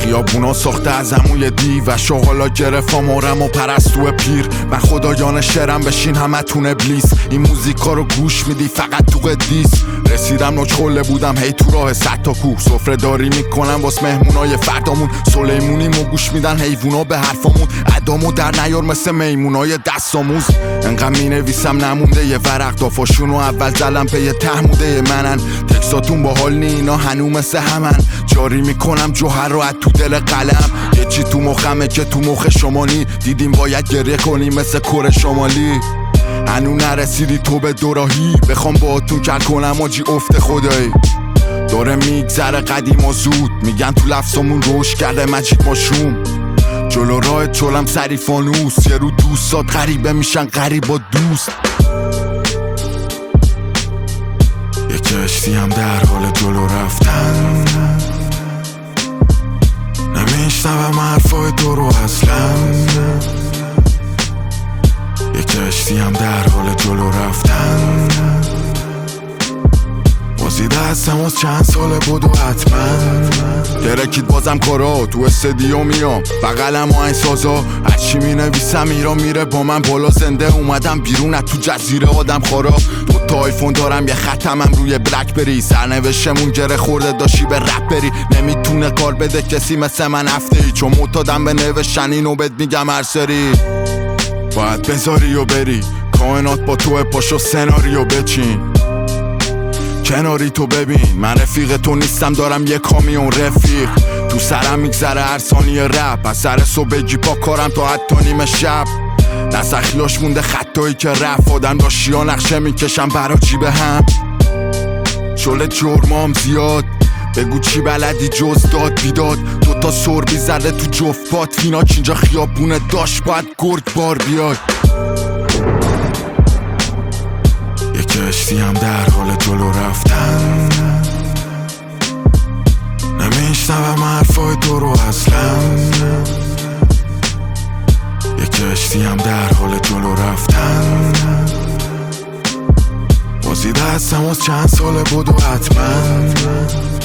خیابونا ساخته از عموی دی و شغالا گرفت آمارم و پرستو پیر. من خدایان شعرم بشین همتون ابلیس، این موزیکا رو گوش میدی فقط تو قدیس. رسیدم نوچخله بودم هی تو راه 100 تا کوه، سفره داری میکنم واس مهمونای فردامون. سلیمونیمو گوش میدن حیوونا به حرفامون، ادامو در نیار مثل میمونای دستاموز. انقدر مینویسم نمونده یه ورق دافاشونو اول زلم به یه تحموده منن. تکساتون باحال نی اینا هنو مثل همن، جاری میکنم جوهر رو از تو دل قلم. یه چی تو مخمه که تو مخ شمالی، دیدیم باید گریه کنیم مثل کره شمالی. هنو نرسیدی تو به دوراهی، بخوام باهاتون کل کنم آجی افت خدایی. داره میگذره قدیم و زود، میگن تو لفظمون روش کرده مجید ماشوم. جلو راه چولم سری فانوس، یه رو دوستات غریبه میشن غریب و دوست. یه کشتی هم در حال جلو رفتن، نمیشنوم حرفای تو رو اصلا. یه کشتی هم در حال جلو رفتن، وزیده هستم از چند ساله بودو حتما. درکید بازم کارا تو استدیو میام بغلم و این سازا، هرچی می نویسم ایران میره با من بالا. زنده اومدم بیرون از تو جزیره آدم خارا. 2 آیفون دارم یه ختمم روی بلک بری، سرنوشتمون گره خورده داشی به رپ بری. نمیتونه کار بده کسی مثل من هفته ای، چون معتادم به نوشتن اینو بهت میگم هر سری. باید بذاری و بری کائنات با تو، پاشو سناریو بچین کناری تو. ببین من رفیق تو نیستم، دارم یه کامیون رفیق. تو سرم میگذره هر ثانیه رپ، از سر صبح بگی پا کارم تا حتی نیمه شب. نسخیاش مونده خطایی که رفت، آدم داشتی ها نقشه میکشم برا چی به هم. شل جرمام زیاد، بگو چی بلدی جز داد بیداد. 2 سربی زده تو جفت فیناک، اینجا خیابونه داشت باید گرگ بار بیاد. یه کشتی هم در حال جلو رفتن، نمیشنوم حرفای تو رو اصلا. یه کشتی هم در حال جلو رفتن، وزیده هستم از چند ساله بودو حتما.